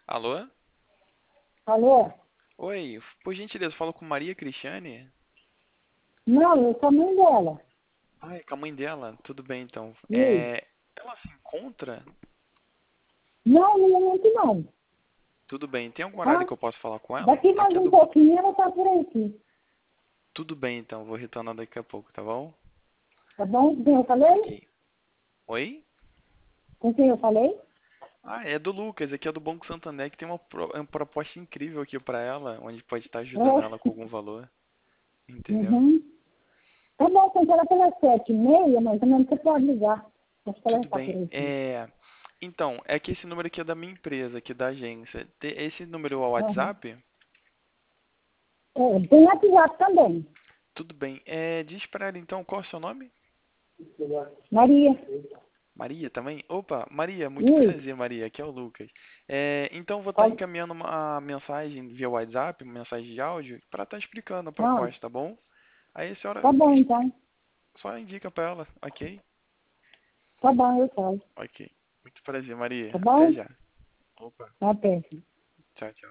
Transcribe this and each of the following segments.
Alô? Alô? Oi, por gentileza, falo com Maria Cristiane? Não, eu sou a mãe dela. Ah, é com a mãe dela. Tudo bem, então. Isso. Ela se encontra? Não, no momento não. Tudo bem. Tem algum horário Tá? que eu posso falar com ela? Daqui É que mais é um do... pouquinho ela tá por aqui. Tudo bem, então. Vou retornar daqui a pouco, tá bom? Tá bom? Com quem eu falei? Ok. Oi? Com quem eu falei? Ah, é do Lucas, aqui é do Banco Santander, que tem uma proposta incrível aqui pra ela, onde pode estar ajudando ela com É. algum valor. Entendeu? Uhum. Tá bom, quando ela pelas 7h30, mais ou menos, você pode ligar. Acho que ela Tudo está bem. por aqui. Então, é que esse número aqui é da minha empresa, aqui da agência. Esse número é o Uhum. WhatsApp? É, tem WhatsApp também. Tudo bem. Diz pra ela então qual é o seu nome? Maria. Maria também? Opa, Maria, muito Isso. prazer, Maria. Aqui é o Lucas. Então, vou estar Pode. encaminhando uma mensagem via WhatsApp, uma mensagem de áudio, para estar explicando a Ah, proposta, tá bom? Aí a senhora tá bom então. só indica para ela, ok? Tá bom, eu falo. Ok. Muito prazer, Maria. Tá Até bom? já. Opa, Até. tchau, tchau.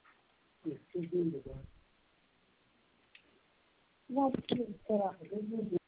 Vai, será?